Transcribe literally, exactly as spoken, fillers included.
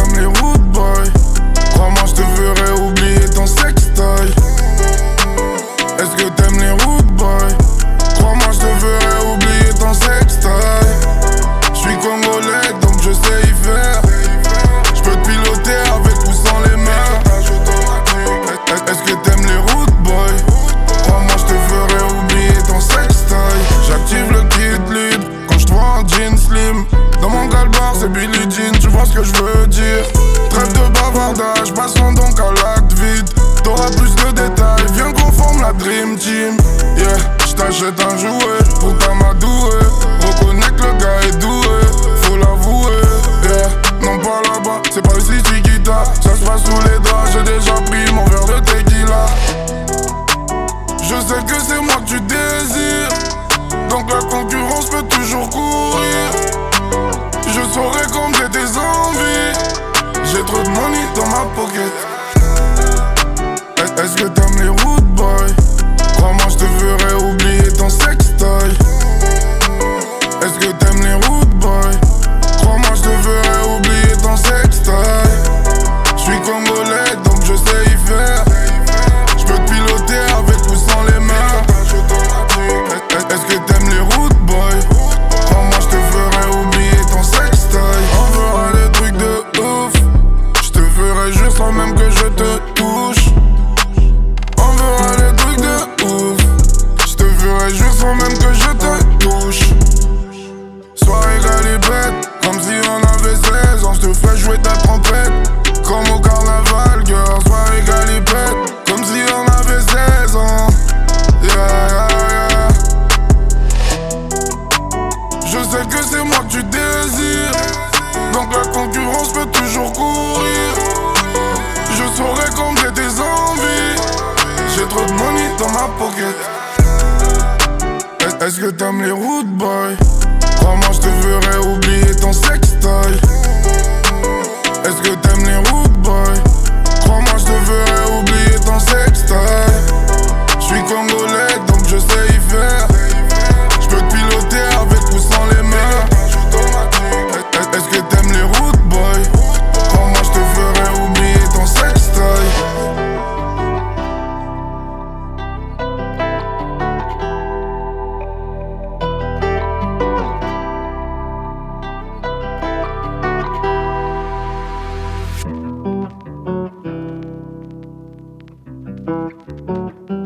t'aimes les rude boys? Crois-moi, je te ferai oublier ton sextoy. Est-ce que t'aimes les rude boys? Crois-moi, je te ferai oublier ton sextoy. J'suis congolais, donc je sais y faire. J'peux te piloter avec ou sans les mains. Est-ce que t'aimes les rude boys? Crois-moi, je te ferai oublier ton sextoy. J'active le kit libre quand je vois en jean slim. Dans mon calbar, c'est Billie Jean, tu vois ce que je veux dire. Trêve de bavardage, passons donc à l'acte vide. T'auras plus de détails, viens qu'on forme la Dream Team. Yeah, j't'achète un jouet pour t'amadouer. Reconnais que le gars est doué, faut l'avouer. Yeah, non pas là-bas, c'est pas ici Chiquita. Ça se passe sous les draps, j'ai déjà pris mon verre de tequila. Je sais que c'est moi que tu désires, donc la concurrence peut toujours courir. Je saurais combler tes envies. J'ai trop de money dans ma pocket. Est-ce que t'aimes les rude boys? Crois-moi, je te ferai oublier ton sextoy. Est-ce que t'aimes les rude boys? Crois-moi, je te ferai oublier ton sextoy. J'suis congolais, donc je sais y faire. J'peux te piloter avec ou sans les mains. Est-ce que t'aimes les rude boys? Crois-moi, je te ferai oublier ton sextoy. On fera des trucs de ouf. Je te ferai juste sans même que je te touche. On fera des trucs de ouf. Je te ferai juste sans même que je te touche. Soirée galipette, comme si on avait seize ans. Je te fais jouer ta trompette, comme au carnaval, girl. Soirée galipette, comme si on avait seize ans. Yeah, yeah, yeah. Je sais que c'est moi que tu désires, donc la concurrence peut toujours courir. Je saurais combler tes envies. J'ai trop de money dans ma pocket. Est-ce que t'aimes les rude boys? Crois-moi, je te ferai oublier ton sextoy. Est-ce que t'aimes les rude boys? Crois-moi, je te ferai oublier ton sextoy. J'suis congolais, donc je sais y faire. J'peux te piloter avec ou sans les mains. Est-ce que t'aimes les rude boys? Crois-moi, je te ferai oublier ton sextoy. Thank you.